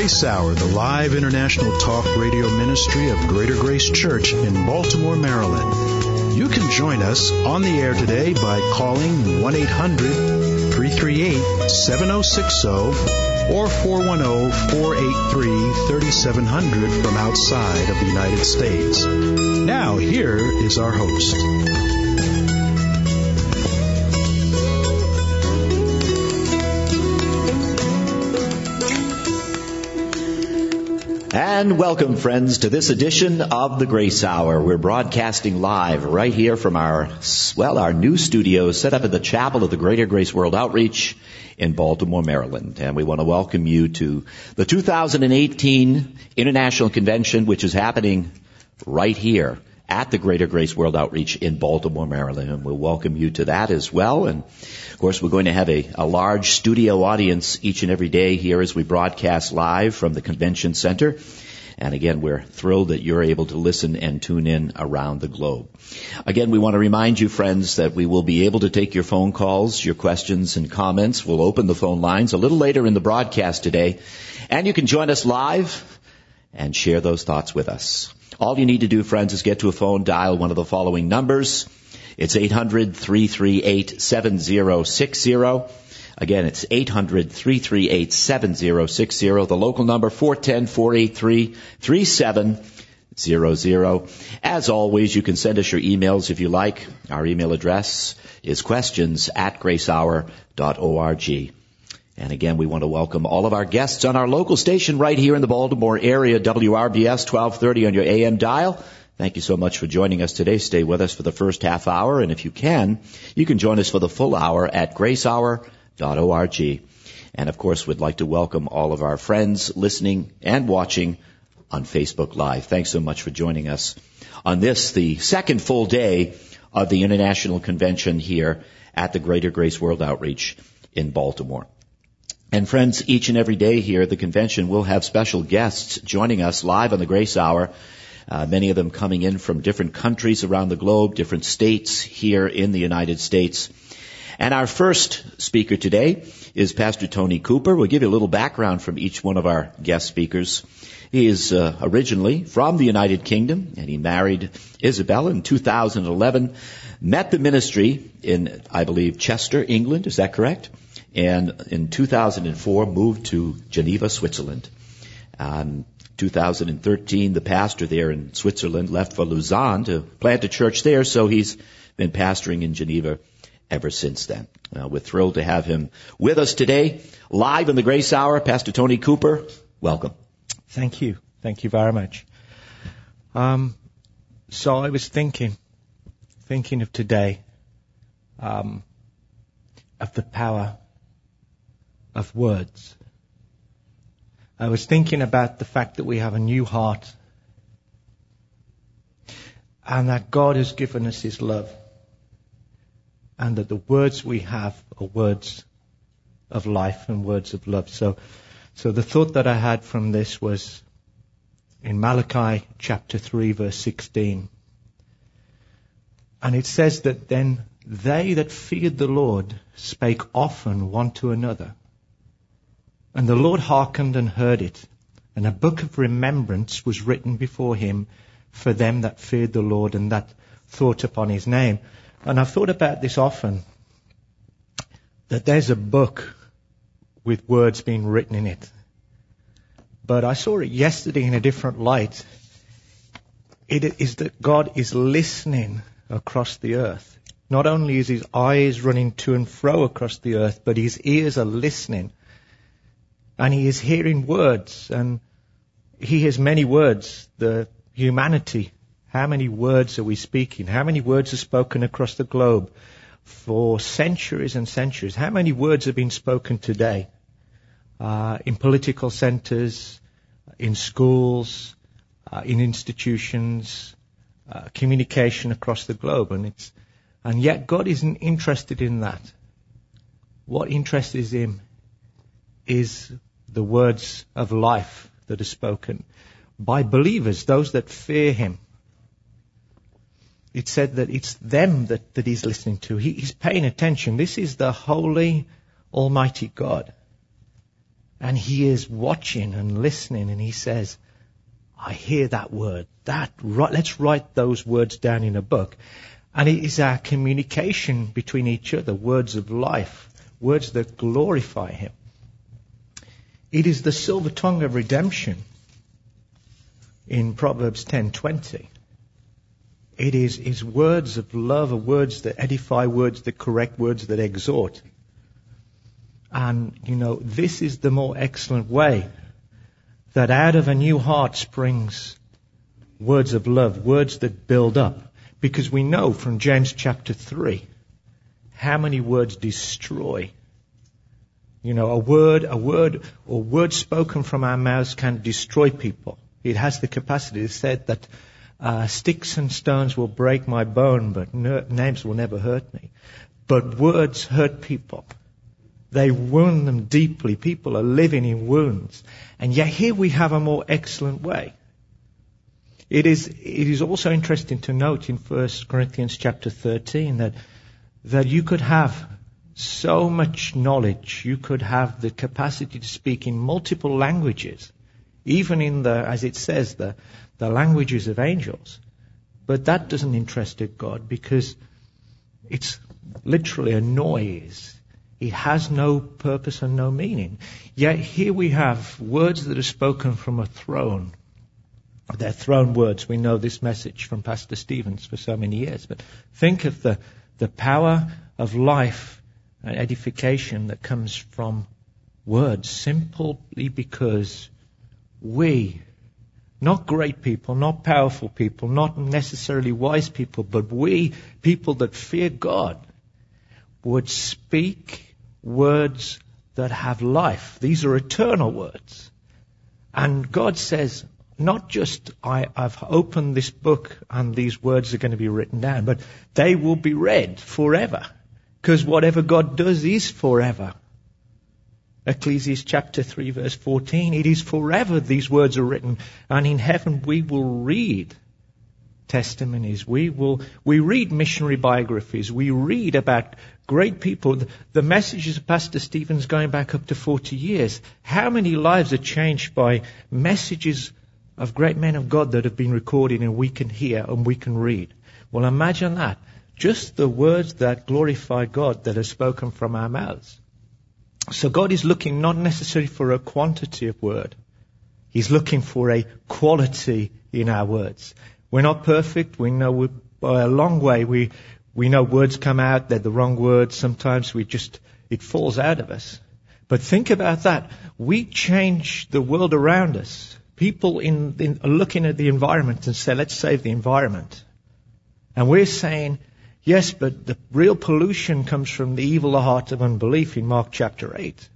Grace Hour, the live international talk radio ministry of Greater Grace Church in Baltimore, Maryland. You can join us on the air today by calling 1-800-338-7060 or 410-483-3700 from outside of the United States. Now, here is our host. And welcome, friends, to this edition of the Grace Hour. We're broadcasting live right here from our new studio set up in the chapel of the Greater Grace World Outreach in Baltimore, Maryland. And we want to welcome you to the 2018 International Convention, which is happening right here at the Greater Grace World Outreach in Baltimore, Maryland. And we'll welcome you to that as well. And, of course, we're going to have a large studio audience each and every day here as we broadcast live from the Convention Center. And, again, we're thrilled that you're able to listen and tune in around the globe. Again, we want to remind you, friends, that we will be able to take your phone calls, your questions and comments. We'll open the phone lines a little later in the broadcast today. And you can join us live and share those thoughts with us. All you need to do, friends, is get to a phone, dial one of the following numbers. It's 800-338-7060. Again, it's 800-338-7060. The local number, 410-483-3700. As always, you can send us your emails if you like. Our email address is questions@gracehour.org. And again, we want to welcome all of our guests on our local station right here in the Baltimore area, WRBS 1230 on your AM dial. Thank you so much for joining us today. Stay with us for the first half hour, and if you can join us for the full hour at gracehour.org. And of course, we'd like to welcome all of our friends listening and watching on Facebook Live. Thanks so much for joining us on this, the second full day of the International Convention here at the Greater Grace World Outreach in Baltimore. And friends, each and every day here at the convention, we'll have special guests joining us live on the Grace Hour, many of them coming in from different countries around the globe, different states here in the United States. And our first speaker today is Pastor Tony Cooper. We'll give you a little background from each one of our guest speakers. He is originally from the United Kingdom, and he married Isabel in 2011, met the ministry in, I believe, Chester, England. Is that correct? And in 2004, moved to Geneva, Switzerland. 2013, the pastor there in Switzerland left for Lausanne to plant a church there, so he's been pastoring in Geneva ever since then. We're thrilled to have him with us today, live in the Grace Hour. Pastor Tony Cooper, welcome. Thank you. Thank you very much. So I was thinking of today, of the power of words. I was thinking about the fact that we have a new heart and that God has given us His love and that the words we have are words of life and words of love. So the thought that I had from this was in Malachi chapter 3 verse 16. And it says that then they that feared the Lord spake often one to another. And the Lord hearkened and heard it, and a book of remembrance was written before Him for them that feared the Lord and that thought upon His name. And I've thought about this often, that there's a book with words being written in it. But I saw it yesterday in a different light. It is that God is listening across the earth. Not only is His eyes running to and fro across the earth, but His ears are listening. And He is hearing words, and He hears many words. The humanity, how many words are we speaking? How many words are spoken across the globe for centuries and centuries? How many words have been spoken today? In political centers, in schools, in institutions, communication across the globe. And yet God isn't interested in that. What interests Him is the words of life that are spoken by believers, those that fear Him. It said that it's them that He's listening to. He's paying attention. This is the holy, almighty God. And he is watching and listening, and he says, I hear that word. Let's write those words down in a book. And it is our communication between each other, words of life, words that glorify him. It is the silver tongue of redemption in Proverbs 10:20. It is words of love, words that edify, words that correct, words that exhort. And, this is the more excellent way, that out of a new heart springs words of love, words that build up. Because we know from James chapter 3 how many words destroy. A word or words spoken from our mouths can destroy people. It has the capacity. It's said that sticks and stones will break my bone, but names will never hurt me. But words hurt people. They wound them deeply. People are living in wounds. And yet here we have a more excellent way. It is also interesting to note in 1 Corinthians chapter 13 that you could have so much knowledge, you could have the capacity to speak in multiple languages, even in as it says, the languages of angels. But that doesn't interest God, because it's literally a noise. It has no purpose and no meaning. Yet here we have words that are spoken from a throne. They're throne words. We know this message from Pastor Stevens for so many years. But think of the power of life and edification that comes from words, simply because we, not great people, not powerful people, not necessarily wise people, but we, people that fear God, would speak words that have life. These are eternal words. And God says, not just I've opened this book and these words are going to be written down, but they will be read forever. Because whatever God does is forever. Ecclesiastes chapter 3 verse 14, it is forever these words are written, and in heaven we will read testimonies. We read missionary biographies. We read about great people. The messages of Pastor Stevens going back up to 40 years. How many lives are changed by messages of great men of God that have been recorded and we can hear and we can read? Well, imagine that. Just the words that glorify God that are spoken from our mouths. So God is looking not necessarily for a quantity of word. He's looking for a quality in our words. We're not perfect. We know by a long way we know words come out, they're the wrong words. Sometimes it falls out of us. But think about that. We change the world around us. People are looking at the environment and say, let's save the environment. And we're saying, yes, but the real pollution comes from the evil heart of unbelief in Mark chapter 8.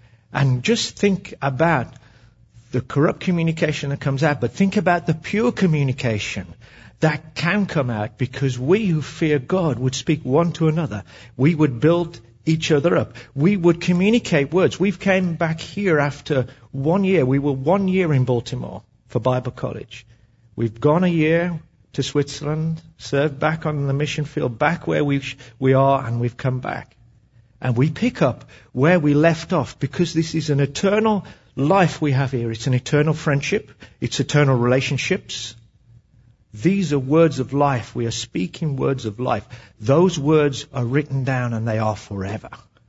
And just think about the corrupt communication that comes out, but think about the pure communication that can come out, because we who fear God would speak one to another. We would build each other up. We would communicate words. We've came back here after 1 year. We were 1 year in Baltimore for Bible college. We've gone a year to Switzerland, served back on the mission field, back where we are, and we've come back. And we pick up where we left off, because this is an eternal life we have here. It's an eternal friendship. It's eternal relationships. These are words of life. We are speaking words of life. Those words are written down and they are forever.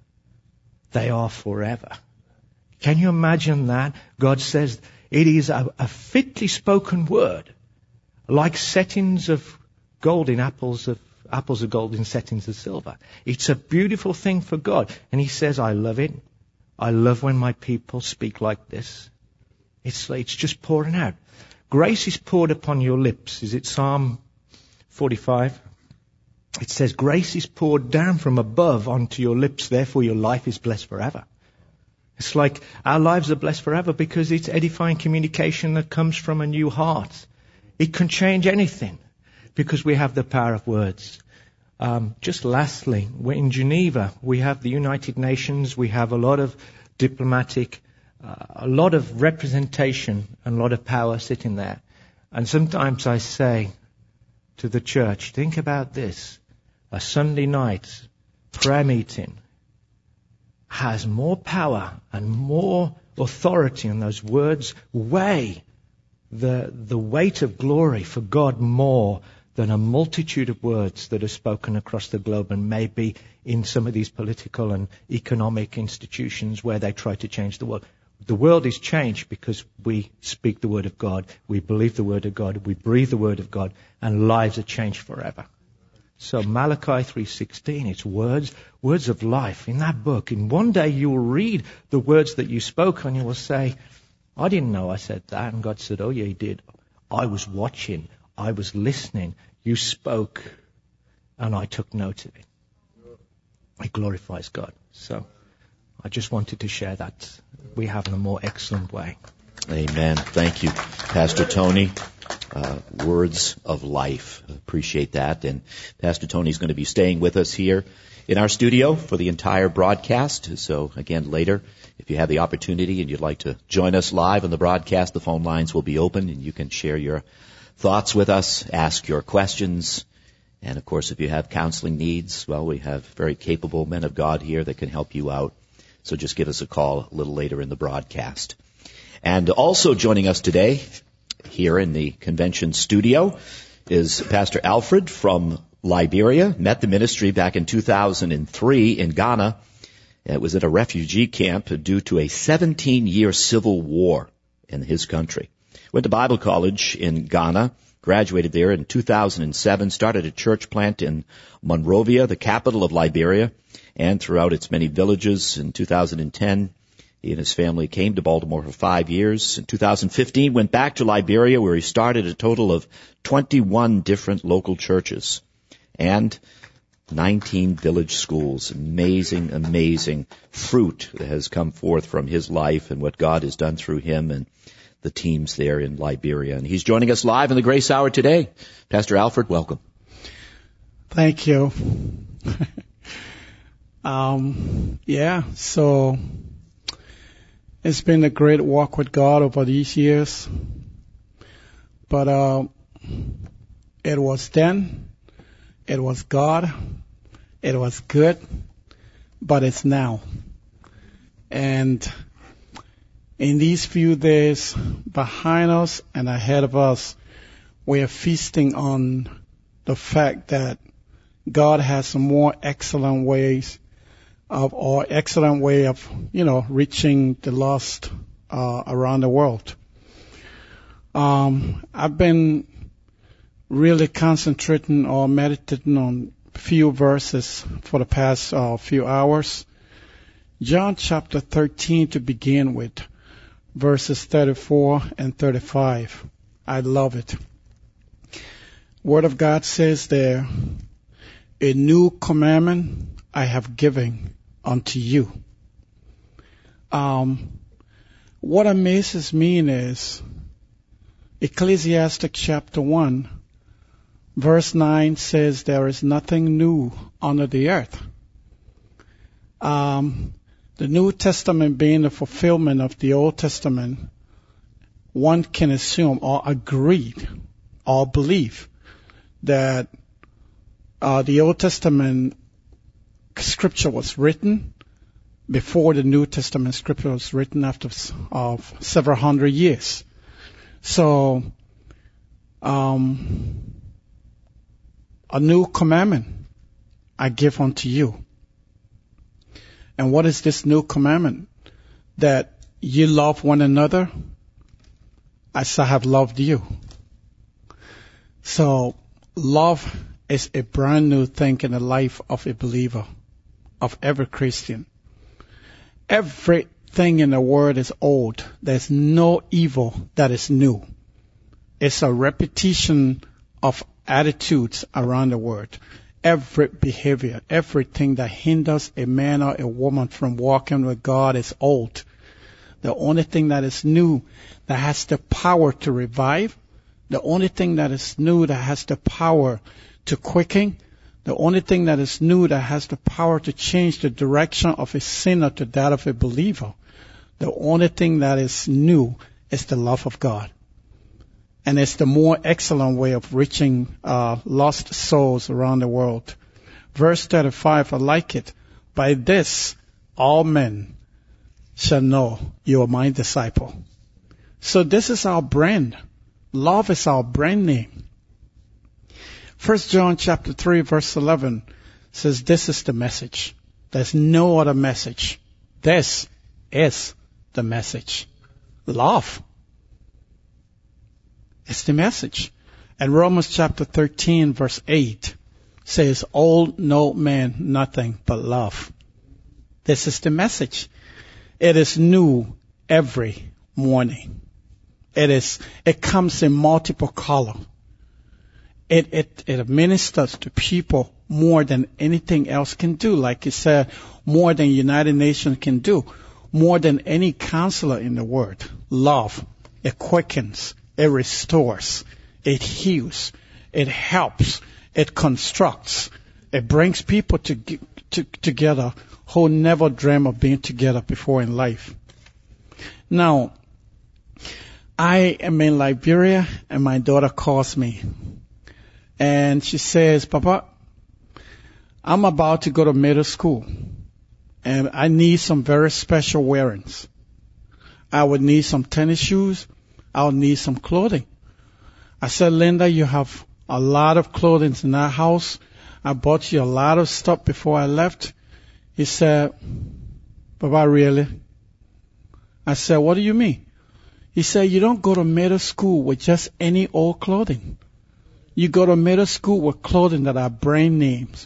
They are forever. Can you imagine that? God says it is a fitly spoken word, like settings of gold in apples of gold in settings of silver. It's a beautiful thing for God. And He says, I love it. I love when my people speak like this. It's just pouring out. Grace is poured upon your lips. Is it Psalm 45? It says, grace is poured down from above onto your lips, therefore your life is blessed forever. It's like our lives are blessed forever because it's edifying communication that comes from a new heart. It can change anything because we have the power of words. Just lastly, we're in Geneva. We have the United Nations. We have a lot of diplomatic, a lot of representation and a lot of power sitting there. And sometimes I say to the church, think about this. A Sunday night prayer meeting. has more power and more authority, and those words weigh the weight of glory for God more than a multitude of words that are spoken across the globe, and maybe in some of these political and economic institutions where they try to change the world. The world is changed because we speak the Word of God, we believe the Word of God, we breathe the Word of God, and lives are changed forever. So Malachi 3:16, it's words of life in that book. And one day you will read the words that you spoke and you will say, I didn't know I said that. And God said, oh yeah, you did. I was watching. I was listening. You spoke and I took note of it. It glorifies God. So I just wanted to share that we have in a more excellent way. Amen. Thank you, Pastor Tony. Words of life. Appreciate that. And Pastor Tony's going to be staying with us here in our studio for the entire broadcast. So again, later, if you have the opportunity and you'd like to join us live on the broadcast, the phone lines will be open and you can share your thoughts with us, ask your questions. And of course, if you have counseling needs, well, we have very capable men of God here that can help you out. So just give us a call a little later in the broadcast. And also joining us today here in the convention studio is Pastor Alfred from Liberia. Met the ministry back in 2003 in Ghana. It was at a refugee camp due to a 17-year civil war in his country. Went to Bible college in Ghana, graduated there in 2007, started a church plant in Monrovia, the capital of Liberia, and throughout its many villages. In 2010, he and his family came to Baltimore for 5 years. In 2015, went back to Liberia, where he started a total of 21 different local churches and 19 village schools. Amazing, amazing fruit that has come forth from his life and what God has done through him and the teams there in Liberia. And he's joining us live in the Grace Hour today. Pastor Alfred, welcome. Thank you. So it's been a great walk with God over these years. But it was then, it was God, it was good, but it's now. And in these few days behind us and ahead of us, we are feasting on the fact that God has some more excellent ways of, or excellent way of, reaching the lost around the world. I've been really concentrating or meditating on few verses for the past few hours. John chapter 13 to begin with, verses 34 and 35. I love it. Word of God says there, a new commandment I have given unto you. What amazes me is Ecclesiastes chapter 1, verse 9 says there is nothing new under the earth. The New Testament being the fulfillment of the Old Testament, one can assume or agree or believe that the Old Testament scripture was written before the New Testament scripture was written after of several hundred years. So, a new commandment I give unto you. And what is this new commandment? That you love one another as I have loved you. So, love is a brand new thing in the life of a believer, of every Christian. Everything in the world is old. There's no evil that is new. It's a repetition of attitudes around the world. Every behavior, everything that hinders a man or a woman from walking with God is old. The only thing that is new, that has the power to revive, the only thing that is new that has the power to quicken, the only thing that is new that has the power to change the direction of a sinner to that of a believer, the only thing that is new is the love of God. And it's the more excellent way of reaching lost souls around the world. Verse 35, I like it. By this all men shall know you are my disciple. So this is our brand. Love is our brand name. 1 John chapter 3 verse 11 says this is the message. There's no other message. This is the message. Love. It's the message. And Romans chapter 13 verse 8 says, owe no man nothing but love. This is the message. It is new every morning. It comes in multiple color. It administers to people more than anything else can do. Like you said, more than United Nations can do. More than any counselor in the world. Love. It quickens. It restores. It heals. It helps. It constructs. It brings people together who never dreamed of being together before in life. Now, I am in Liberia, and my daughter calls me. And she says, Papa, I'm about to go to middle school, and I need some very special wearings. I would need some tennis shoes. I would need some clothing. I said, Linda, you have a lot of clothing in our house. I bought you a lot of stuff before I left. He said, Papa, really? I said, what do you mean? He said, you don't go to middle school with just any old clothing. You go to middle school with clothing that are brand names.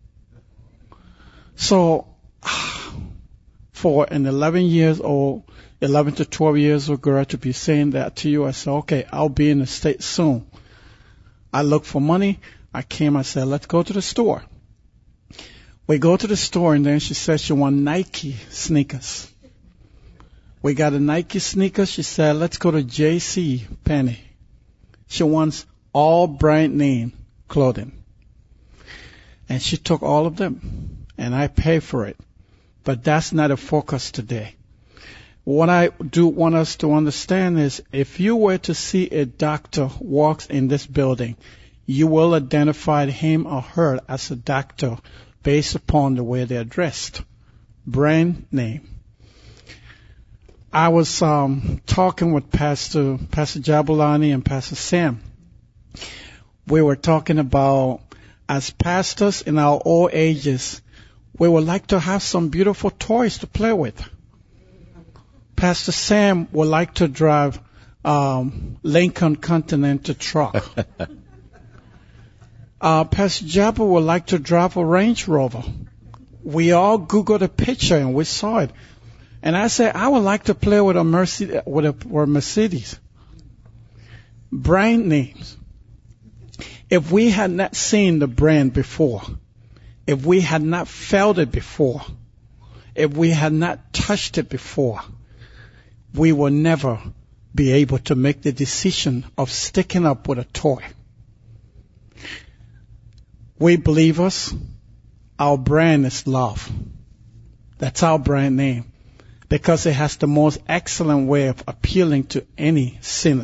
So, for an 11 to 12 years old girl to be saying that to you, I said, okay, I'll be in the States soon. I looked for money. I came, I said, let's go to the store. We go to the store, and then she said she wants Nike sneakers. We got a Nike sneaker. She said, let's go to J.C. Penney. She wants all brand name clothing. And she took all of them, and I pay for it. But that's not a focus today. What I do want us to understand is if you were to see a doctor walks in this building, you will identify him or her as a doctor based upon the way they're dressed. Brand name. I was talking with Pastor Jabulani and Pastor Sam. We were talking about, as pastors in our old ages, we would like to have some beautiful toys to play with. Pastor Sam would like to drive Lincoln Continental truck. Pastor Jabu would like to drive a Range Rover. We all Googled a picture and we saw it. And I said, I would like to play with a Mercedes. Brand names. If we had not seen the brand before, if we had not felt it before, if we had not touched it before, we will never be able to make the decision of sticking up with a toy. We believers, our brand is love. That's our brand name, because it has the most excellent way of appealing to any sinner.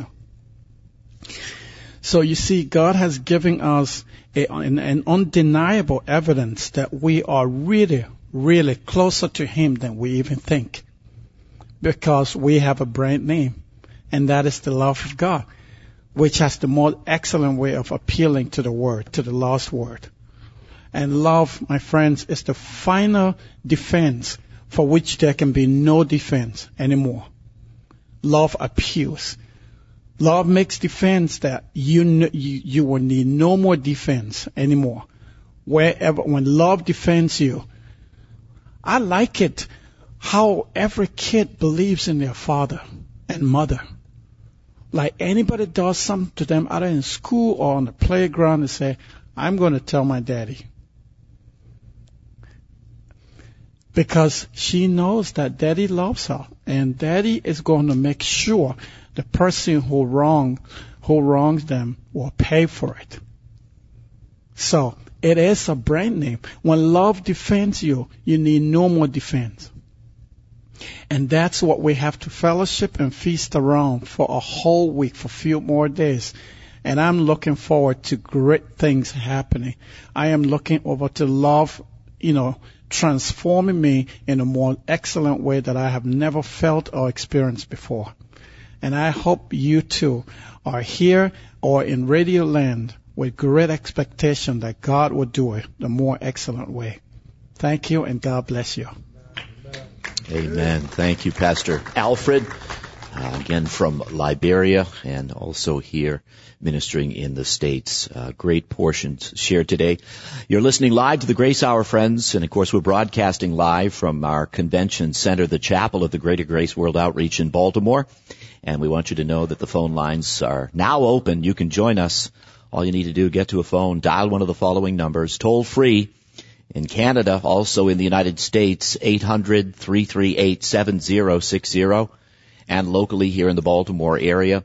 So you see, God has given us an undeniable evidence that we are really, really closer to Him than we even think, because we have a brand name, and that is the love of God, which has the most excellent way of appealing to the word, to the lost word. And love, my friends, is the final defense for which there can be no defense anymore. Love appeals. Love makes defense that you will need no more defense anymore. When love defends you, I like it how every kid believes in their father and mother. Like anybody does something to them, either in school or on the playground, they say, I'm going to tell my daddy. Because she knows that daddy loves her, and daddy is going to make sure the person who wrongs them will pay for it. So it is a brand name. When love defends you, you need no more defense. And that's what we have to fellowship and feast around for a whole week, for a few more days. And I'm looking forward to great things happening. I am looking over to love transforming me in a more excellent way that I have never felt or experienced before. And I hope you too are here or in Radio Land with great expectation that God will do it the more excellent way. Thank you, and God bless you. Amen. Thank you, Pastor Alfred, again from Liberia, and also here ministering in the States. Great portions shared today. You're listening live to the Grace Hour, friends, and of course we're broadcasting live from our convention center, the Chapel of the Greater Grace World Outreach in Baltimore. And we want you to know that the phone lines are now open. You can join us. All you need to do, get to a phone, dial one of the following numbers, toll free. In Canada, also in the United States, 800-338-7060. And locally here in the Baltimore area,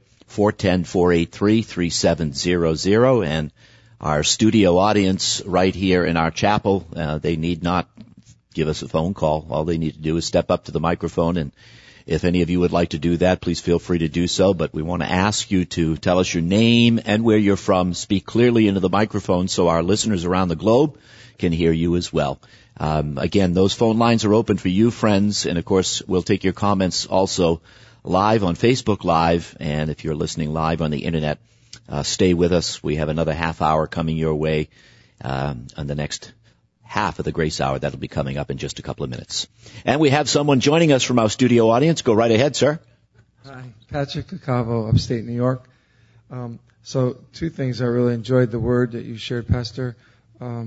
410-483-3700. And our studio audience right here in our chapel, they need not give us a phone call. All they need to do is step up to the microphone, and if any of you would like to do that, please feel free to do so. But we want to ask you to tell us your name and where you're from. Speak clearly into the microphone so our listeners around the globe can hear you as well. Again, those phone lines are open for you, friends. And, of course, we'll take your comments also live on Facebook Live. And if you're listening live on the Internet, stay with us. We have another half hour coming your way on the next half of the Grace Hour. That'll be coming up in just a couple of minutes. And we have someone joining us from our studio audience. Go right ahead, sir. Hi, Patrick Cacavo, upstate New York. So two things. I really enjoyed the word that you shared, Pastor. I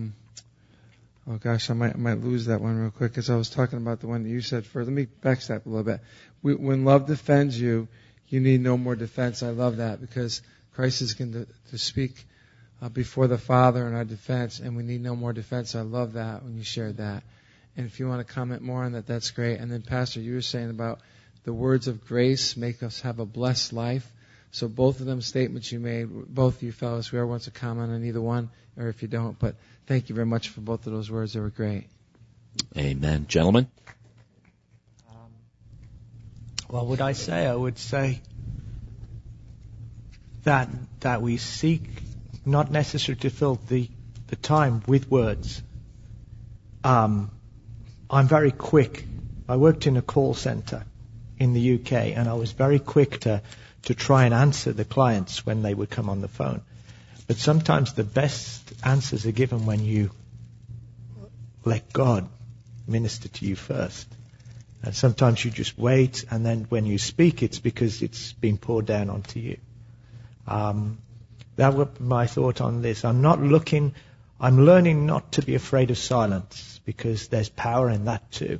might lose that one real quick because I was talking about the one that you said first. Let me backstep a little bit. When love defends you, you need no more defense. I love that because Christ is going to speak before the Father in our defense, and we need no more defense. I love that when you shared that. And if you want to comment more on that, that's great. And then, Pastor, you were saying about the words of grace make us have a blessed life. So both of them statements you made, both of you fellows, whoever wants to comment on either one, or if you don't, but thank you very much for both of those words. They were great. Amen. Gentlemen? What would I say? I would say that we seek not necessarily to fill the time with words. I'm very quick. I worked in a call center in the UK, and I was very quick to try and answer the clients when they would come on the phone. But sometimes the best answers are given when you let God minister to you first. And sometimes you just wait, and then when you speak, it's because it's been poured down onto you. That was my thought on this. I'm learning not to be afraid of silence, because there's power in that too.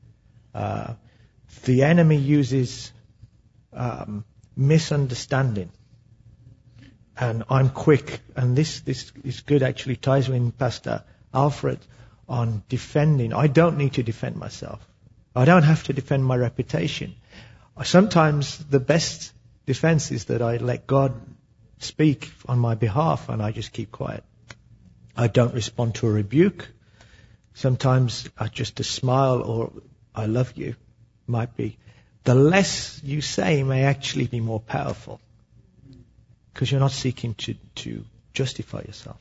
The enemy uses misunderstanding. And I'm quick, and this is good, actually ties in Pastor Alfred on defending. I don't need to defend myself. I don't have to defend my reputation. Sometimes the best defense is that I let God speak on my behalf, and I just keep quiet. I don't respond to a rebuke. Sometimes just a smile or I love you might be. The less you say may actually be more powerful, because you're not seeking to justify yourself.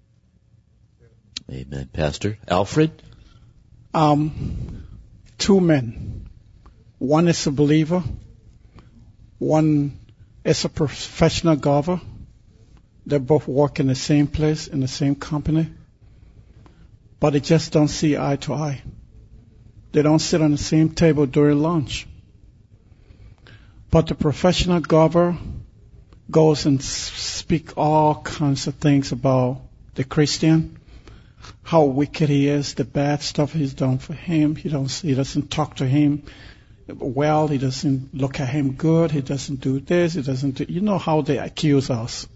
Amen. Pastor Alfred? Two men. One is a believer. One is a professional golfer. They both work in the same place, in the same company. But they just don't see eye to eye. They don't sit on the same table during lunch. But the professional golfer goes and speak all kinds of things about the Christian, how wicked he is, the bad stuff he's done for him. He doesn't talk to him well. He doesn't look at him good. He doesn't do this. He doesn't do. You know how they accuse us.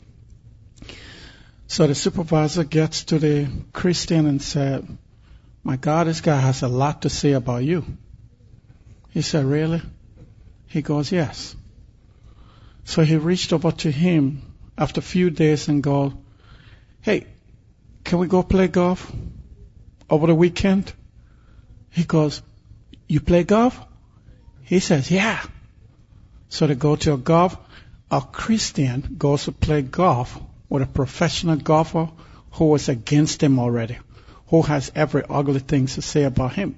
So the supervisor gets to the Christian and said, "My God, this guy has a lot to say about you." He said, "Really?" He goes, "Yes." So he reached over to him after a few days and goes, "Hey, can we go play golf over the weekend?" He goes, "You play golf?" He says, "Yeah." So they go to a golf. A Christian goes to play golf with a professional golfer who was against him already, who has every ugly thing to say about him.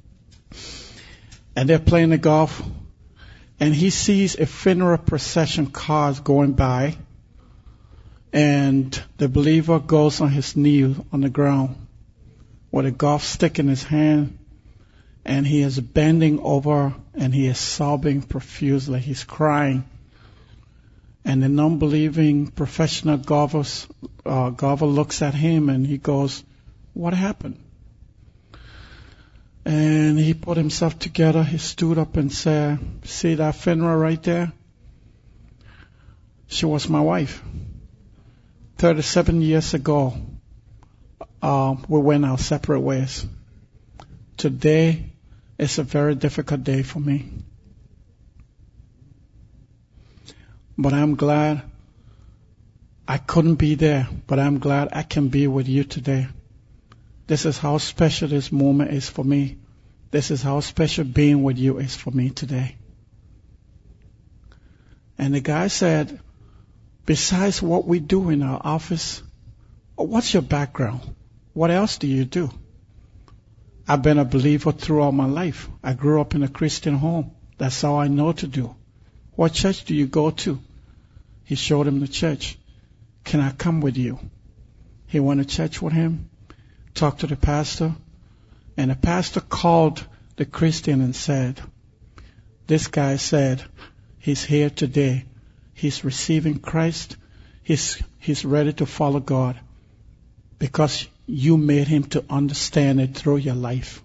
And they're playing the golf, and he sees a funeral procession cars going by, and the believer goes on his knee on the ground with a golf stick in his hand, and he is bending over, and he is sobbing profusely. He's crying. And the non-believing professional golfer looks at him, and he goes, "What happened?" And he put himself together. He stood up and said, "See that funeral right there? She was my wife. 37 years ago, we went our separate ways. Today is a very difficult day for me. But I'm glad I couldn't be there, but I'm glad I can be with you today. This is how special this moment is for me. This is how special being with you is for me today." And the guy said, "Besides what we do in our office, what's your background? What else do you do?" "I've been a believer throughout my life. I grew up in a Christian home. That's all I know to do." "What church do you go to?" He showed him the church. "Can I come with you?" He went to church with him, talked to the pastor, and the pastor called the Christian and said, "This guy said he's here today. He's receiving Christ. He's ready to follow God because you made him to understand it through your life.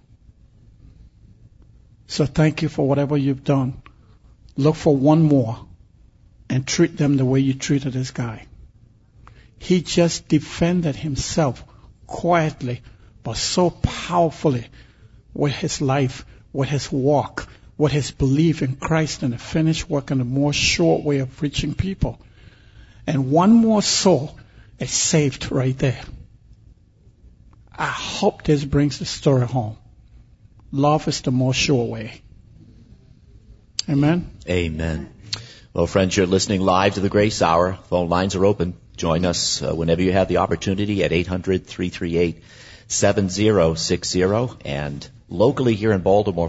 So thank you for whatever you've done. Look for one more and treat them the way you treated this guy." He just defended himself quietly, but so powerfully with his life, with his walk, with his belief in Christ and the finished work and the more short way of reaching people. And one more soul is saved right there. I hope this brings the story home. Love is the more sure way. Amen? Amen. Well, friends, you're listening live to the Grace Hour. Phone lines are open. Join us whenever you have the opportunity at 800-338-7060 and locally here in Baltimore,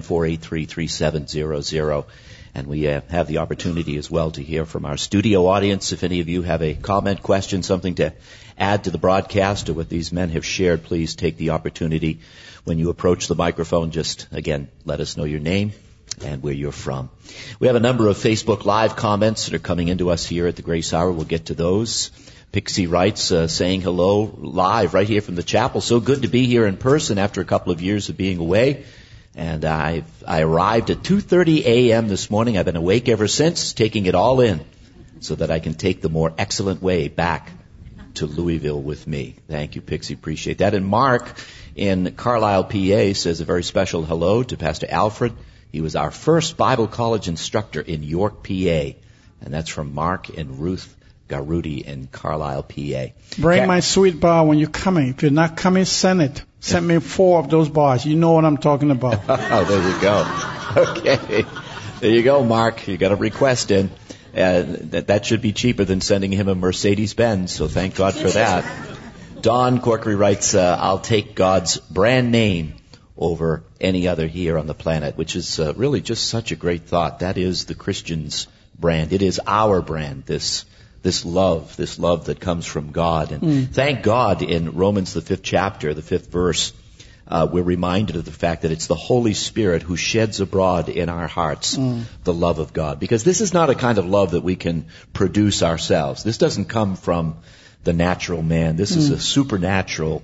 410-483-3700. And we have the opportunity as well to hear from our studio audience. If any of you have a comment, question, something to add to the broadcast or what these men have shared, please take the opportunity when you approach the microphone. Just, again, let us know your name and where you're from. We have a number of Facebook Live comments that are coming into us here at the Grace Hour. We'll get to those. Pixie writes, saying hello live right here from the chapel. So good to be here in person after a couple of years of being away. And I arrived at 2:30 a.m. this morning. I've been awake ever since, taking it all in so that I can take the more excellent way back to Louisville with me. Thank you, Pixie. Appreciate that. And Mark in Carlisle, PA, says a very special hello to Pastor Alfred. He was our first Bible college instructor in York, PA. And that's from Mark and Ruth Garudi in Carlisle, PA. Bring my sweet bar when you're coming. If you're not coming, send it. Send me 4 of those bars. You know what I'm talking about. Oh, there you go. Okay. There you go, Mark. You got a request in. That should be cheaper than sending him a Mercedes-Benz, so thank God for that. Don Corkery writes, I'll take God's brand name over any other here on the planet, which is really just such a great thought. That is the Christian's brand. It is our brand, this love that comes from God. And thank God in Romans, the 5th chapter, the 5th verse, we're reminded of the fact that it's the Holy Spirit who sheds abroad in our hearts the love of God. Because this is not a kind of love that we can produce ourselves. This doesn't come from the natural man. This is a supernatural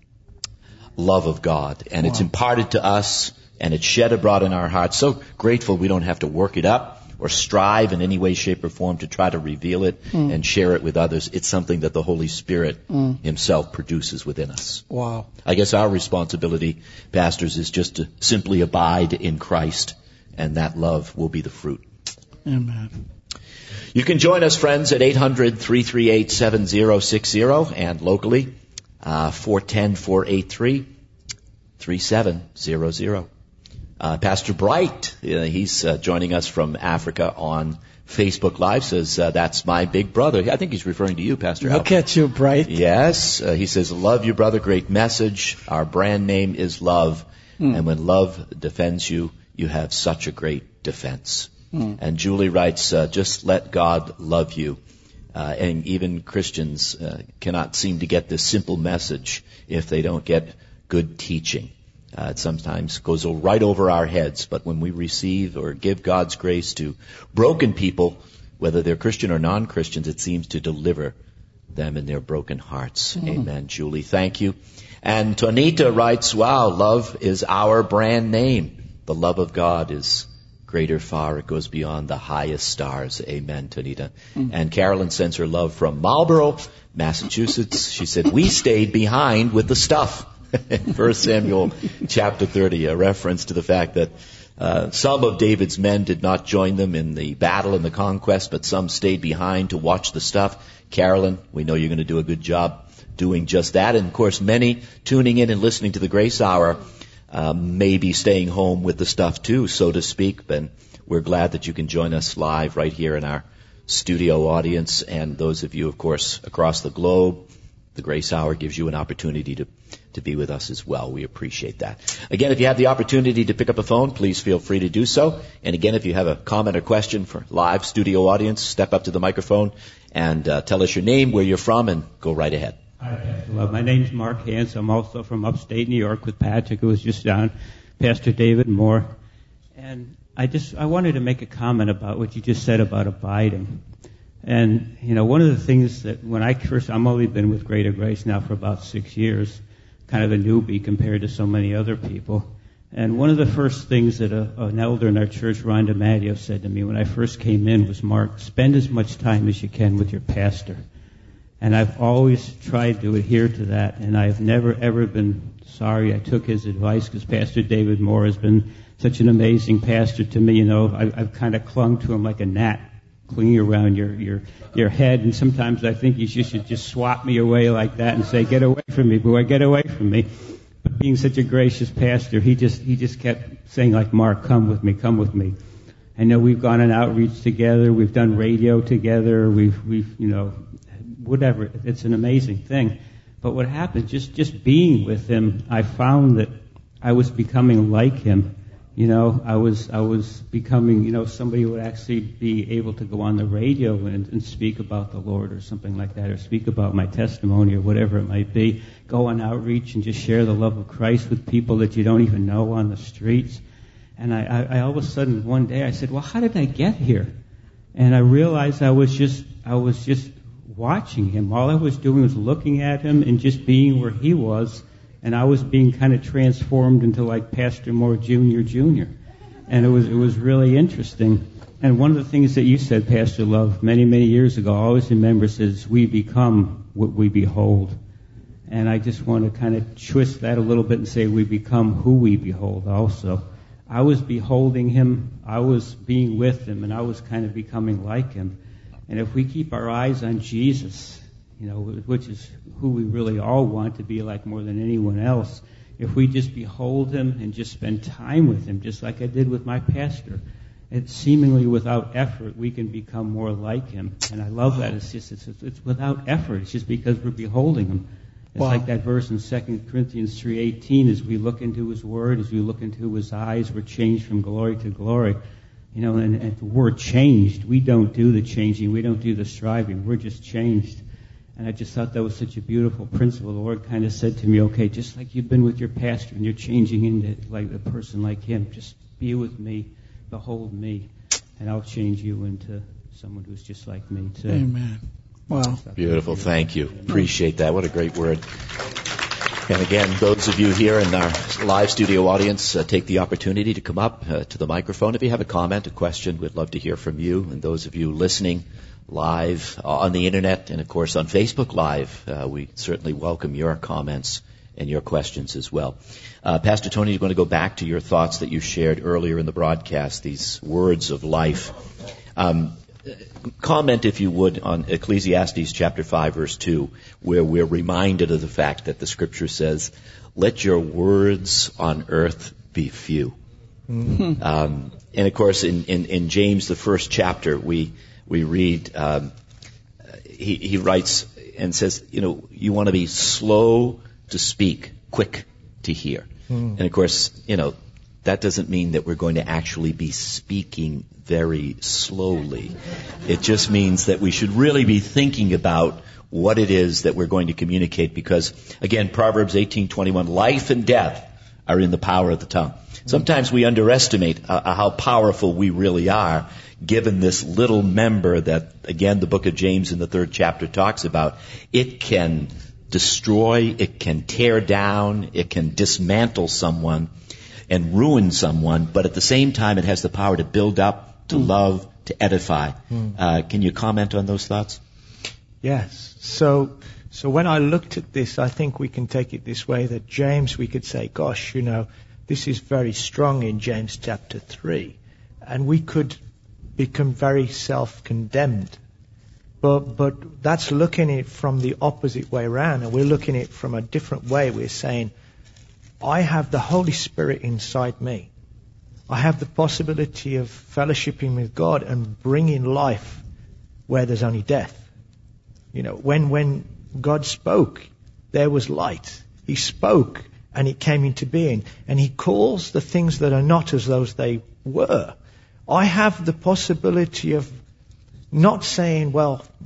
love of God. And it's imparted to us, and it's shed abroad in our hearts. So grateful we don't have to work it up or strive in any way, shape, or form to try to reveal it and share it with others. It's something that the Holy Spirit himself produces within us. Wow. I guess our responsibility, pastors, is just to simply abide in Christ, and that love will be the fruit. Amen. You can join us, friends, at 800-338-7060 and locally 410-483-3700. Pastor Bright, he's joining us from Africa on Facebook Live says, that's my big brother. I think he's referring to you, Pastor Al. Look at you, Bright. Yes. He says, love you, brother. Great message. Our brand name is love. And when love defends you, you have such a great defense. And Julie writes, just let God love you. And even Christians cannot seem to get this simple message if they don't get good teaching. It sometimes goes right over our heads, but when we receive or give God's grace to broken people, whether they're Christian or non-Christians, it seems to deliver them in their broken hearts. Amen, Julie. Thank you. And Tonita writes, wow, love is our brand name. The love of God is greater far. It goes beyond the highest stars. Amen, Tonita. And Carolyn sends her love from Marlborough, Massachusetts. She said, we stayed behind with the stuff. 1 Samuel chapter 30, a reference to the fact that some of David's men did not join them in the battle and the conquest, but some stayed behind to watch the stuff. Carolyn, we know you're going to do a good job doing just that. And, of course, many tuning in and listening to the Grace Hour may be staying home with the stuff too, so to speak. And we're glad that you can join us live right here in our studio audience. And those of you, of course, across the globe, the Grace Hour gives you an opportunity to be with us as well. We appreciate that. Again, if you have the opportunity to pick up a phone, please feel free to do so. And again, if you have a comment or question for live studio audience, step up to the microphone and tell us your name, where you're from, and go right ahead. Hi, Pastor Love. My name's Mark Hans. I'm also from upstate New York with Patrick, who was just down, Pastor David Moore. And I wanted to make a comment about what you just said about abiding. And, you know, one of the things that when I'm only been with Greater Grace now for about 6 years, kind of a newbie compared to so many other people. And one of the first things that an elder in our church, Rhonda Maggio, said to me when I first came in was, Mark, spend as much time as you can with your pastor. And I've always tried to adhere to that, and I've never, ever been sorry I took his advice, because Pastor David Moore has been such an amazing pastor to me. You know, I've kind of clung to him like a gnat clinging around your head, and sometimes I think you should just swat me away like that and say, get away from me, boy, get away from me. But being such a gracious pastor, he just kept saying, like, Mark, come with me, come with me. I know we've gone on outreach together, we've done radio together, we've you know, whatever. It's an amazing thing. But what happened, just being with him, I found that I was becoming like him. You know, I was becoming, you know, somebody who would actually be able to go on the radio and speak about the Lord or something like that, or speak about my testimony or whatever it might be. Go on outreach and just share the love of Christ with people that you don't even know on the streets. And I all of a sudden one day I said, well, how did I get here? And I realized I was just watching him. All I was doing was looking at him and just being where he was. And I was being kind of transformed into like Pastor Moore Jr. And it was really interesting. And one of the things that you said, Pastor Love, many, many years ago, I always remember, says, we become what we behold. And I just want to kind of twist that a little bit and say we become who we behold also. I was beholding him, I was being with him, and I was kind of becoming like him. And if we keep our eyes on Jesus, you know, which is who we really all want to be like more than anyone else, if we just behold him and just spend time with him, just like I did with my pastor, it's seemingly without effort we can become more like him. And I love that. It's without effort. It's just because we're beholding him. It's like that verse in 2 Corinthians 3:18, as we look into his word, as we look into his eyes, we're changed from glory to glory. You know, and the word changed, we don't do the changing, we don't do the striving, we're just changed. And I just thought that was such a beautiful principle. The Lord kind of said to me, okay, just like you've been with your pastor and you're changing into like a person like him, just be with me, behold me, and I'll change you into someone who's just like me too. Amen. Wow. Beautiful. Thank you. Appreciate that. What a great word. And again, those of you here in our live studio audience, take the opportunity to come up to the microphone. If you have a comment, a question, we'd love to hear from you. And those of you listening live on the internet and, of course, on Facebook Live, we certainly welcome your comments and your questions as well. Pastor Tony, you're going to go back to your thoughts that you shared earlier in the broadcast, these words of life. Comment, if you would, on Ecclesiastes chapter 5, verse 2, where we're reminded of the fact that the Scripture says, let your words on earth be few. And of course, in James, the first chapter, we read, he writes and says, you want to be slow to speak, quick to hear. And of course, that doesn't mean that we're going to actually be speaking very slowly. It just means that we should really be thinking about what it is that we're going to communicate, because, again, Proverbs 18:21, life and death are in the power of the tongue. Sometimes we underestimate how powerful we really are, given this little member that, again, the book of James in the 3rd chapter talks about. It can destroy, it can tear down, it can dismantle someone and ruin someone, but at the same time it has the power to build up, to love, to edify. Can you comment on those thoughts? Yes. So when I looked at this, I think we can take it this way, that James, we could say, gosh, this is very strong in James chapter 3. And we could become very self-condemned. But that's looking at it from the opposite way around, and we're looking at it from a different way. We're saying, I have the Holy Spirit inside me. I have the possibility of fellowshipping with God and bringing life where there's only death. When God spoke, there was light. He spoke and it came into being. And He calls the things that are not as though they were. I have the possibility of not saying,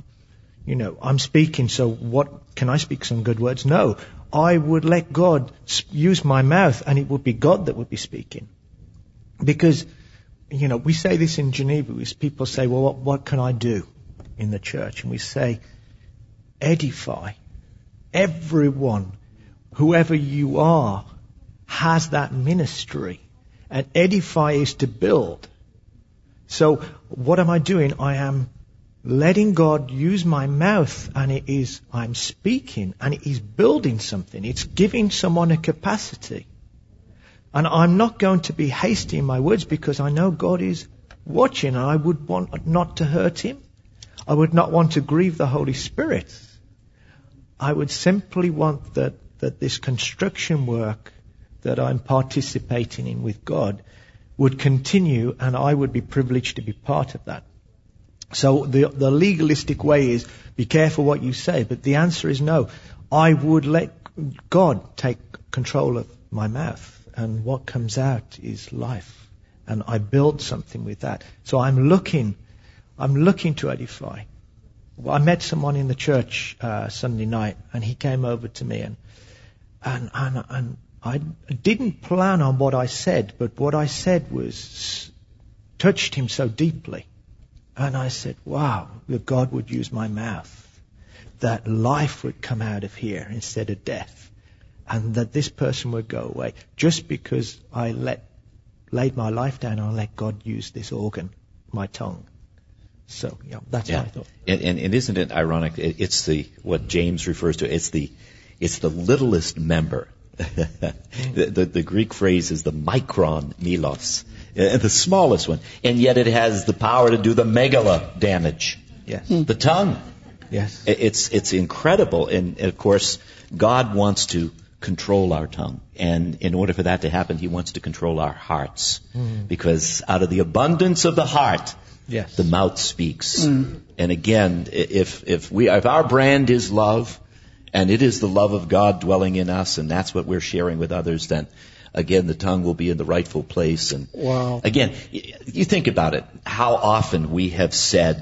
I'm speaking, so what, can I speak some good words? No. I would let God use my mouth, and it would be God that would be speaking. Because, we say this in Geneva, people say, well, what can I do in the church? And we say, edify. Everyone, whoever you are, has that ministry. And edify is to build. So what am I doing? I am letting God use my mouth, and I'm speaking, and it is building something. It's giving someone a capacity. And I'm not going to be hasty in my words, because I know God is watching, and I would want not to hurt Him. I would not want to grieve the Holy Spirit. I would simply want that this construction work that I'm participating in with God would continue, and I would be privileged to be part of that. So the legalistic way is, be careful what you say, but the answer is no. I would let God take control of my mouth, and what comes out is life. And I build something with that. So I'm looking to edify. Well, I met someone in the church Sunday night, and he came over to me, and I didn't plan on what I said, but what I said touched him so deeply. And I said, wow, that God would use my mouth, that life would come out of here instead of death, and that this person would go away just because I laid my life down and let God use this organ, my tongue. So, that's what I thought. And isn't it ironic? It's what James refers to. It's the littlest member. The Greek phrase is the micron melos, the smallest one, and yet it has the power to do the megala damage. Yes. The tongue. Yes. It's incredible, and of course, God wants to control our tongue, and in order for that to happen, He wants to control our hearts, because out of the abundance of the heart, yes, the mouth speaks. And again, if our brand is love, and it is the love of God dwelling in us, and that's what we're sharing with others, then again the tongue will be in the rightful place. And again, you think about it, how often we have said,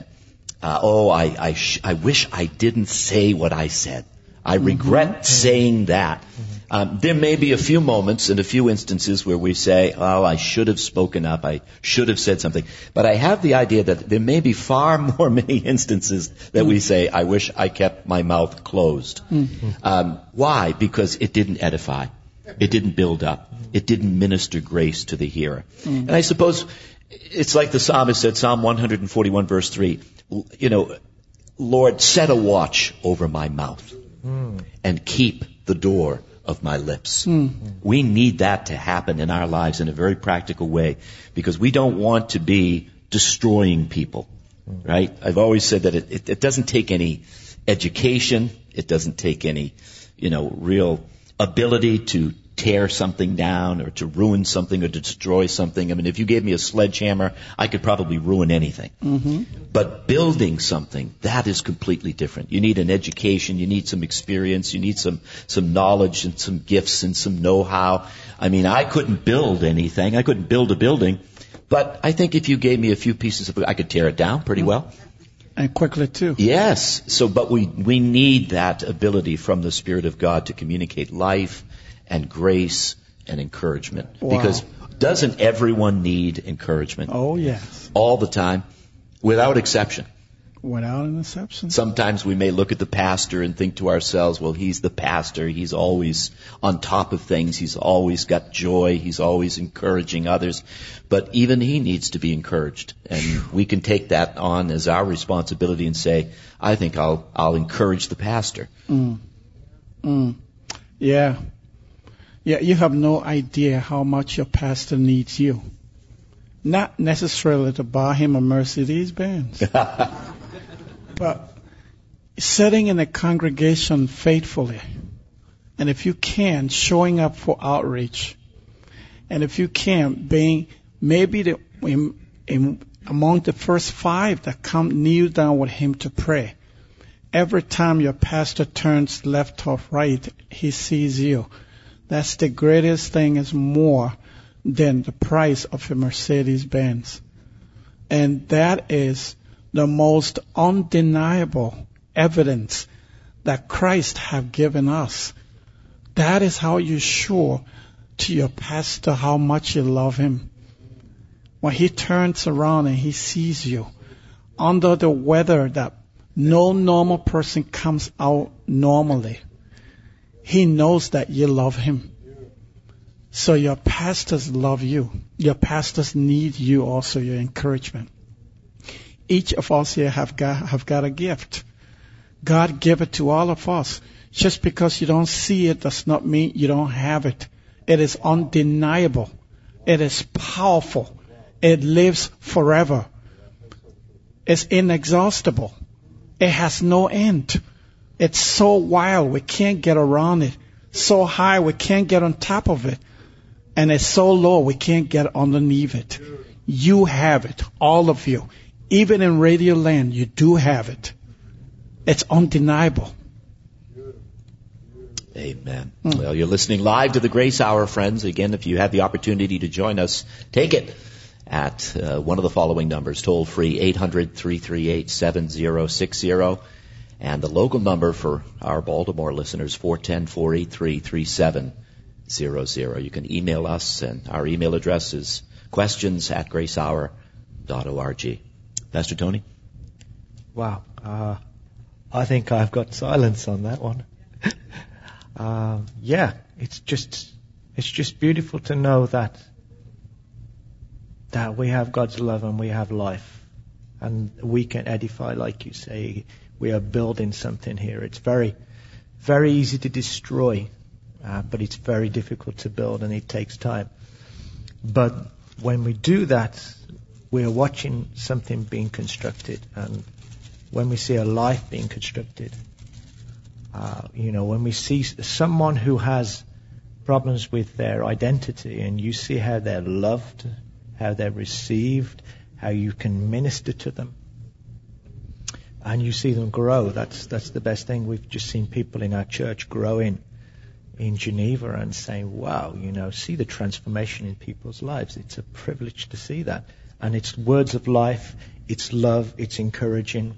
I wish I didn't say what I said. I regret saying that. There may be a few moments and a few instances where we say, I should have spoken up, I should have said something. But I have the idea that there may be far more many instances that we say, I wish I kept my mouth closed. Why? Because it didn't edify. It didn't build up. It didn't minister grace to the hearer. And I suppose it's like the psalmist said, Psalm 141 verse 3, Lord, set a watch over my mouth and keep the door of my lips. We need that to happen in our lives in a very practical way, because we don't want to be destroying people, right? I've always said that it doesn't take any education. It doesn't take any, real ability to tear something down or to ruin something or to destroy something. I mean, if you gave me a sledgehammer, I could probably ruin anything. Mm-hmm. But building something, that is completely different. You need an education, you need some experience, you need some knowledge and some gifts and some know-how. I mean, I couldn't build anything. I couldn't build a building. But I think if you gave me a few pieces of, I could tear it down pretty well. And quickly too. Yes. So, but we need that ability from the Spirit of God to communicate life and grace and encouragement. Wow. Because doesn't everyone need encouragement? Oh, yes. All the time, without exception. Without an exception. Sometimes we may look at the pastor and think to ourselves, well, he's the pastor. He's always on top of things. He's always got joy. He's always encouraging others. But even he needs to be encouraged. And we can take that on as our responsibility and say, I think I'll encourage the pastor. Yeah. Yeah, you have no idea how much your pastor needs you. Not necessarily to buy him a Mercedes-Benz. But sitting in a congregation faithfully, and if you can, showing up for outreach, and if you can, being maybe among the first 5 that come kneel down with him to pray. Every time your pastor turns left or right, he sees you. That's the greatest thing, is more than the price of a Mercedes-Benz. And that is the most undeniable evidence that Christ have given us. That is how you show to your pastor how much you love him. When he turns around and he sees you under the weather that no normal person comes out normally, he knows that you love him. So your pastors love you. Your pastors need you also, your encouragement. Each of us here have got a gift. God gave it to all of us. Just because you don't see it does not mean you don't have it. It is undeniable. It is powerful. It lives forever. It's inexhaustible. It has no end. It's so wild we can't get around it. So high we can't get on top of it. And it's so low we can't get underneath it. You have it, all of you. Even in Radio Land, you do have it. It's undeniable. Amen. Well, you're listening live to the Grace Hour, friends. Again, if you have the opportunity to join us, take it at one of the following numbers. Toll free, 800-338-7060. And the local number for our Baltimore listeners, 410-483-3700. You can email us, and our email address is questions@gracehour.org. Pastor Tony? Wow. I think I've got silence on that one. Yeah, it's just beautiful to know that we have God's love and we have life, and we can edify, like you say. We are building something here. It's very, very easy to destroy, but it's very difficult to build, and it takes time. But when we do that, we are watching something being constructed, and when we see a life being constructed, when we see someone who has problems with their identity, and you see how they're loved, how they're received, how you can minister to them, and you see them grow, that's the best thing. We've just seen people in our church growing in Geneva and saying, wow, see the transformation in people's lives. It's a privilege to see that. And it's words of life, it's love, it's encouraging.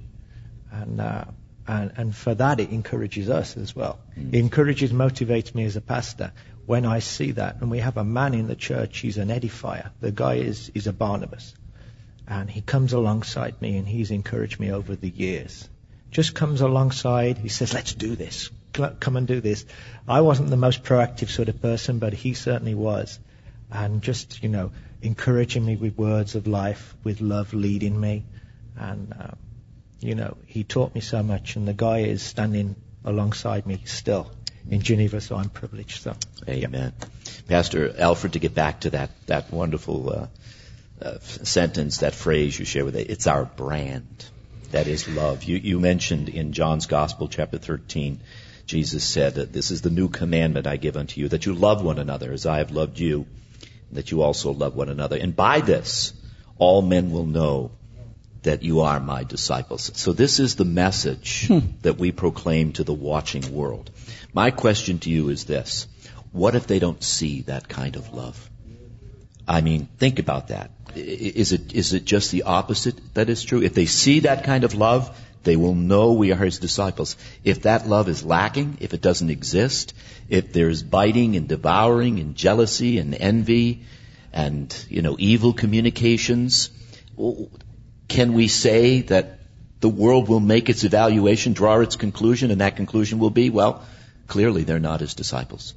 And for that, it encourages us as well. It encourages, motivates me as a pastor when I see that. And we have a man in the church, he's an edifier. The guy is a Barnabas. And he comes alongside me, and he's encouraged me over the years. Just comes alongside, he says, let's do this. Come and do this. I wasn't the most proactive sort of person, but he certainly was. And just, encouraging me with words of life, with love leading me. And, he taught me so much, and the guy is standing alongside me still in Geneva, so I'm privileged. So, amen. Yeah. Pastor Alfred, to get back to that wonderful sentence, that phrase you share with it, it's our brand. That is love. You mentioned in John's Gospel, chapter 13, Jesus said, this is the new commandment I give unto you, that you love one another as I have loved you, that you also love one another. And by this, all men will know that you are my disciples. So this is the message that we proclaim to the watching world. My question to you is this. What if they don't see that kind of love? I mean, think about that. Is it just the opposite that is true? If they see that kind of love, they will know we are his disciples. If that love is lacking, if it doesn't exist, if there's biting and devouring and jealousy and envy and, evil communications, can we say that the world will make its evaluation, draw its conclusion, and that conclusion will be, well, clearly they're not his disciples?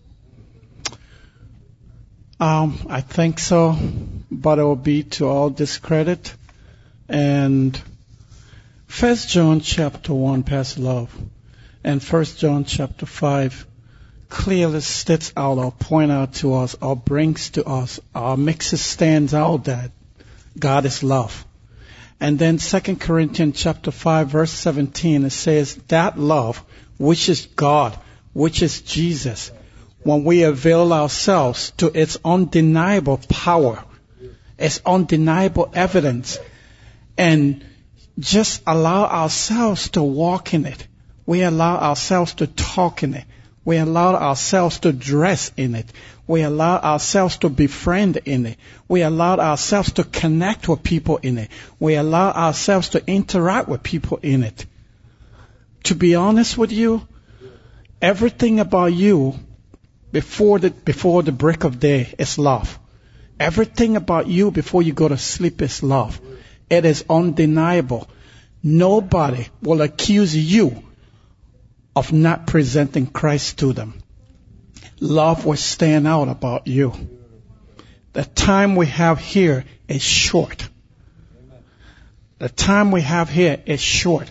I think so, but it will be to all discredit. And 1 John chapter 1, Pastor Love, and 1 John chapter 5 clearly states out or point out to us or brings to us or makes it stand out that God is love. And then 2 Corinthians chapter 5 verse 17, it says that love, which is God, which is Jesus, when we avail ourselves to its undeniable power, its undeniable evidence, and just allow ourselves to walk in it. We allow ourselves to talk in it. We allow ourselves to dress in it. We allow ourselves to befriend in it. We allow ourselves to connect with people in it. We allow ourselves to interact with people in it. To be honest with you, everything about you before the break of day is love. Everything about you before you go to sleep is love. It is undeniable. Nobody will accuse you of not presenting Christ to them. Love will stand out about you. The time we have here is short. The time we have here is short.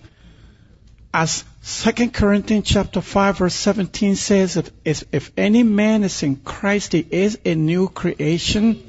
As 2 Corinthians chapter 5 verse 17 says, if any man is in Christ, he is a new creation.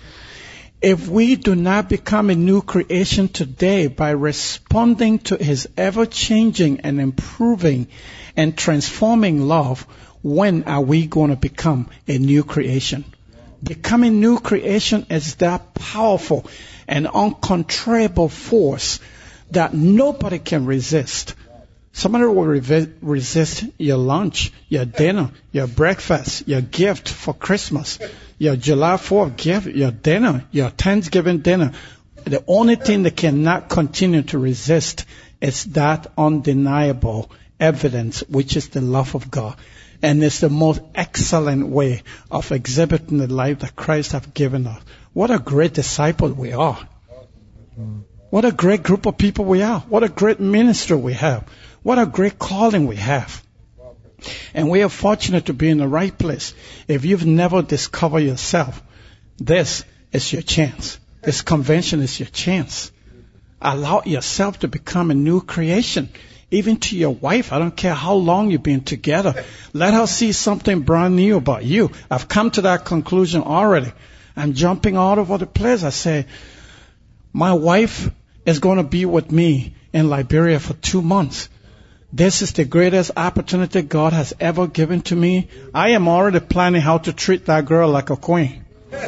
If we do not become a new creation today by responding to his ever-changing and improving and transforming love, when are we going to become a new creation? Becoming new creation is that powerful and uncontrollable force that nobody can resist. Somebody will resist your lunch, your dinner, your breakfast, your gift for Christmas, your July 4th gift, your dinner, your Thanksgiving dinner. The only thing they cannot continue to resist is that undeniable evidence, which is the love of God. And it's the most excellent way of exhibiting the life that Christ has given us. What a great disciple we are. What a great group of people we are. What a great ministry we have. What a great calling we have. And we are fortunate to be in the right place. If you've never discovered yourself, this is your chance. This convention is your chance. Allow yourself to become a new creation. Even to your wife, I don't care how long you've been together. Let her see something brand new about you. I've come to that conclusion already. I'm jumping all over the place. I say, my wife is going to be with me in Liberia for 2 months. This is the greatest opportunity God has ever given to me. I am already planning how to treat that girl like a queen.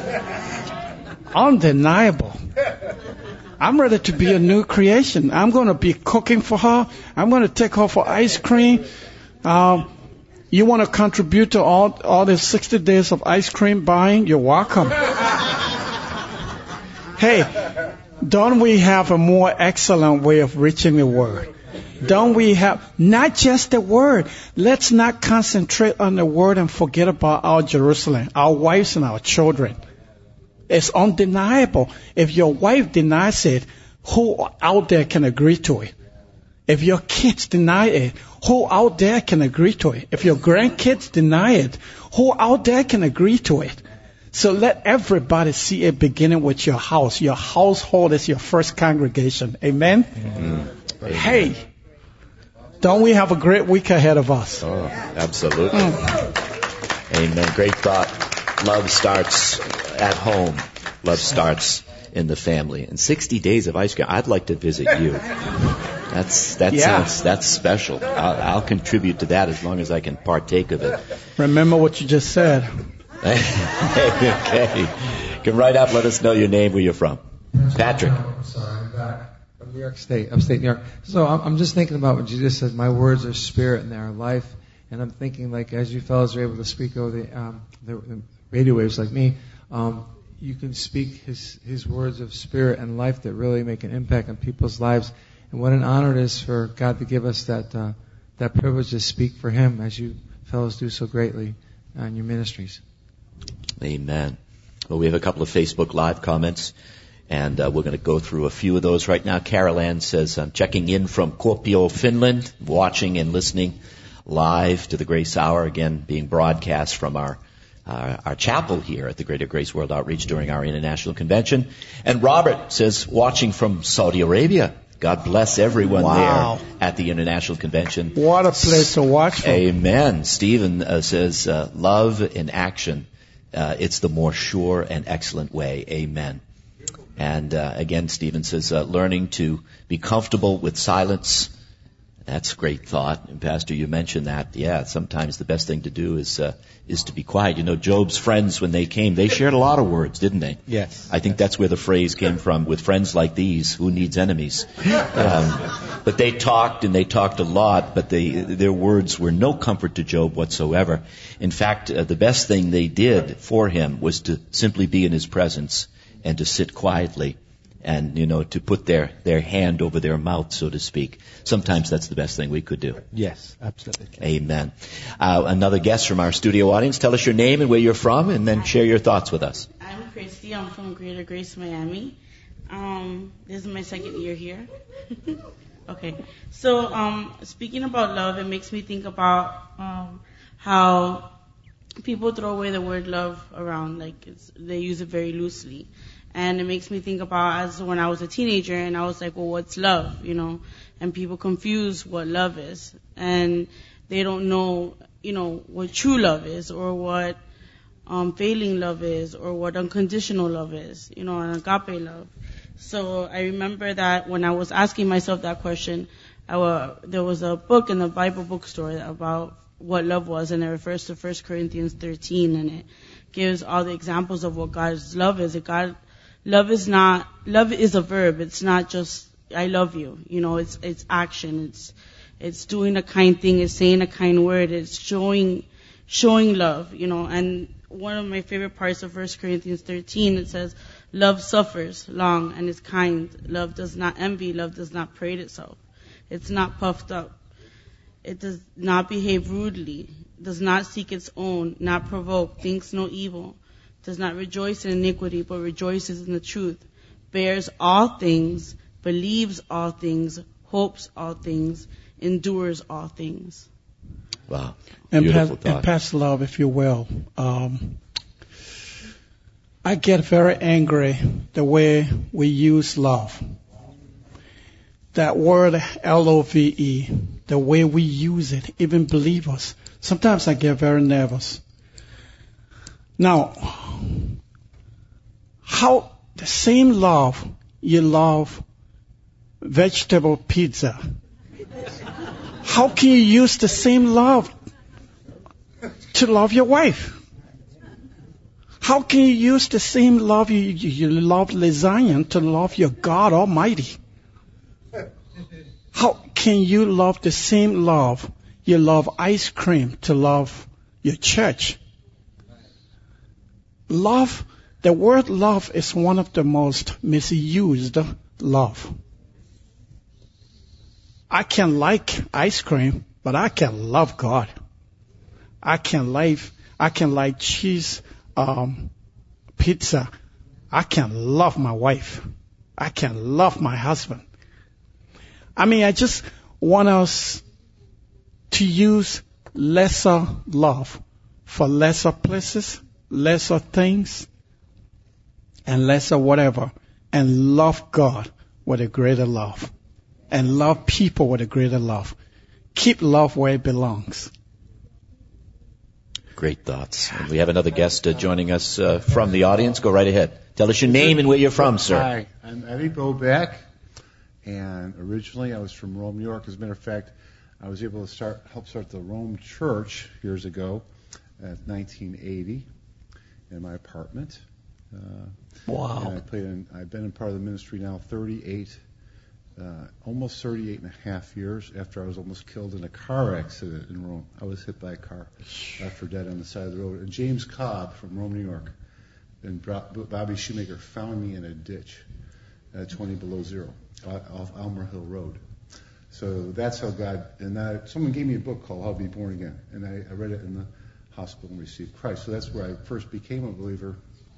Undeniable. I'm ready to be a new creation. I'm going to be cooking for her. I'm going to take her for ice cream. You want to contribute to all the 60 days of ice cream buying? You're welcome. Hey, don't we have a more excellent way of reaching the word? Don't we have not just the word? Let's not concentrate on the word and forget about our Jerusalem, our wives and our children. It's undeniable. If your wife denies it, who out there can agree to it? If your kids deny it, who out there can agree to it? If your grandkids deny it, who out there can agree to it? So let everybody see it beginning with your house. Your household is your first congregation. Amen? Mm-hmm. Hey, don't we have a great week ahead of us? Oh, absolutely. Amen. Great thought. Love starts at home. Love starts in the family. And 60 days of ice cream. I'd like to visit you. That's special. I'll contribute to that as long as I can partake of it. Remember what you just said. Okay. Come right up. Let us know your name, where you're from. Patrick. Sorry, I'm back from New York State, upstate New York. So I'm just thinking about what you just said. My words are spirit and they are life. And I'm thinking, like, as you fellows are able to speak over the radio waves like me, you can speak his words of spirit and life that really make an impact on people's lives. And what an honor it is for God to give us that privilege to speak for Him, as you fellows do so greatly in your ministries. Amen. Well, we have a couple of Facebook Live comments, and we're going to go through a few of those right now. Carol Ann says, I'm checking in from Kuopio, Finland, watching and listening live to the Grace Hour, again being broadcast from our chapel here at the Greater Grace World Outreach during our international convention. And Robert says, watching from Saudi Arabia. God bless everyone there at the international convention. What a place to watch from. Amen. Stephen says, love in action. It's the more sure and excellent way. Amen. And again, Stephen says, learning to be comfortable with silence. That's a great thought. And Pastor, you mentioned that. Yeah, sometimes the best thing to do is to be quiet. You know, Job's friends, when they came, they shared a lot of words, didn't they? Yes. I think that's where the phrase came from, with friends like these, who needs enemies? But they talked, and they talked a lot, but their words were no comfort to Job whatsoever. In fact, the best thing they did for him was to simply be in his presence and to sit quietly. And, you know, to put their hand over their mouth, so to speak. Sometimes that's the best thing we could do. Yes, absolutely. Amen. Another guest from our studio audience. Tell us your name and where you're from, and then share your thoughts with us. I'm Christy. I'm from Greater Grace, Miami. This is my second year here. Okay. So, speaking about love, it makes me think about how people throw away the word love around. Like, they use it very loosely. And it makes me think about as when I was a teenager and I was like, well, what's love? You know, and people confuse what love is. And they don't know, you know, what true love is, or what failing love is, or what unconditional love is, you know, and agape love. So I remember that when I was asking myself that question, there was a book in the Bible bookstore about what love was, and it refers to 1 Corinthians 13, and it gives all the examples of what God's love is. Love is a verb. It's not just, I love you. You know, it's action. It's doing a kind thing. It's saying a kind word. It's showing love, you know. And one of my favorite parts of 1 Corinthians 13, it says, love suffers long and is kind. Love does not envy. Love does not parade itself. It's not puffed up. It does not behave rudely. Does not seek its own. Not provoke. Thinks no evil. Does not rejoice in iniquity, but rejoices in the truth, bears all things, believes all things, hopes all things, endures all things. Wow. And Pastor Love, if you will, I get very angry the way we use love. That word L-O-V-E, the way we use it, even believers. Sometimes I get very nervous. Now, how the same love you love vegetable pizza, how can you use the same love to love your wife? How can you use the same love you love lasagna to love your God Almighty? How can you love the same love you love ice cream to love your church? Love, the word love is one of the most misused love. I can like ice cream, but I can love God. I can like cheese, pizza. I can love my wife. I can love my husband. I mean, I just want us to use lesser love for lesser places, lesser things, and lesser whatever, and love God with a greater love, and love people with a greater love. Keep love where it belongs. Great thoughts. And we have another guest joining us from the audience. Go right ahead. Tell us your name and where you're from, sir. Hi, I'm Eddie Bobeck, And originally I was from Rome, New York. As a matter of fact, I was able to help start the Rome Church years ago, at 1980, in my apartment. Wow. And I've been in part of the ministry now almost 38 and a half years after I was almost killed in a car accident in Rome. I was hit by a car, left for dead on the side of the road. And James Cobb from Rome, New York, and Bobby Shoemaker found me in a ditch at 20 below zero off Almer Hill Road. So that's how God, someone gave me a book called How to Be Born Again, and I read it in the hospital and received Christ. So that's where I first became a believer.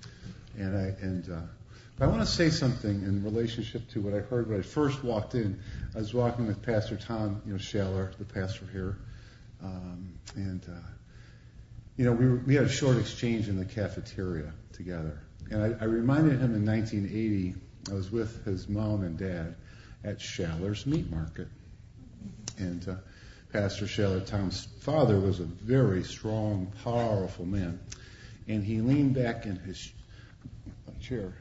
But I want to say something in relationship to what I heard when I first walked in. I was walking with Pastor Tom, Shaler, the pastor here, we had a short exchange in the cafeteria together. And I reminded him in 1980, I was with his mom and dad at Shaler's Meat Market. And Pastor Shaler, Tom's father, was a very strong, powerful man. And he leaned back in his chair.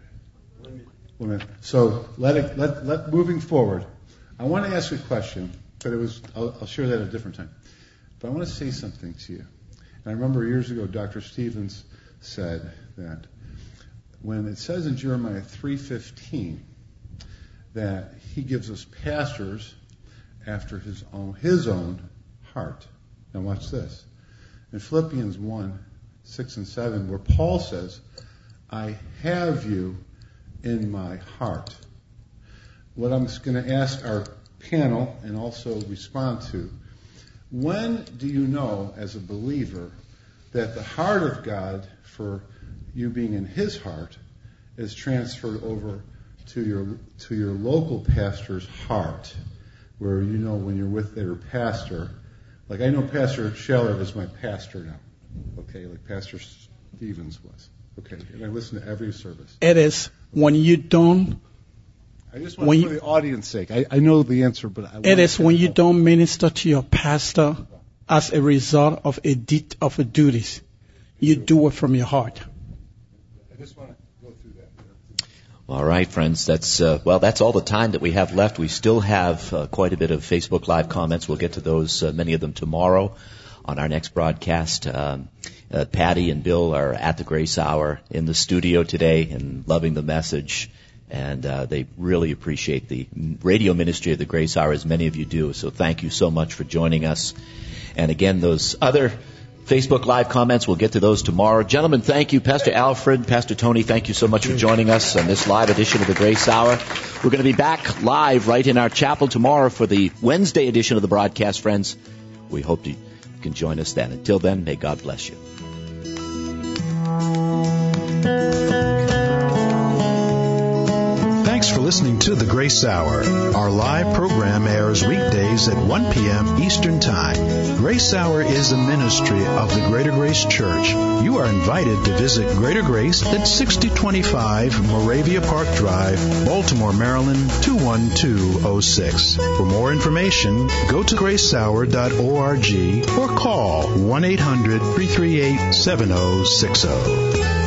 So moving forward, I want to ask you a question, but I'll share that at a different time. But I want to say something to you. And I remember years ago, Dr. Stevens said that when it says in Jeremiah 3:15 that he gives us pastors after his own heart. Now watch this. In Philippians 1:6-7, where Paul says, I have you in my heart. What I'm going to ask our panel and also respond to, when do you know as a believer that the heart of God for you being in his heart is transferred over to your local pastor's heart, where when you're with their pastor, like I know Pastor Scheller is my pastor now, okay, like Pastor Stevens was, okay, and I listen to every service. It is when you don't. I just want for the audience's sake. I know the answer, but it is when you don't minister to your pastor as a result of a duties. You do it from your heart. I just want to go through that. All right, friends. That's all the time that we have left. We still have quite a bit of Facebook Live comments. We'll get to those, many of them tomorrow on our next broadcast. Patty and Bill are at the Grace Hour in the studio today and loving the message. And they really appreciate the radio ministry of the Grace Hour, as many of you do. So thank you so much for joining us. And again, those other Facebook Live comments, we'll get to those tomorrow. Gentlemen, thank you. Pastor Alfred, Pastor Tony, thank you so much for joining us on this live edition of the Grace Hour. We're going to be back live right in our chapel tomorrow for the Wednesday edition of the broadcast, friends. We hope you can join us then. Until then, may God bless you. Thanks for listening to The Grace Hour. Our live program airs weekdays at 1 p.m. Eastern Time. Grace Hour is a ministry of the Greater Grace Church. You are invited to visit Greater Grace at 6025 Moravia Park Drive, Baltimore, Maryland, 21206. For more information, go to gracehour.org or call 1-800-338-7060.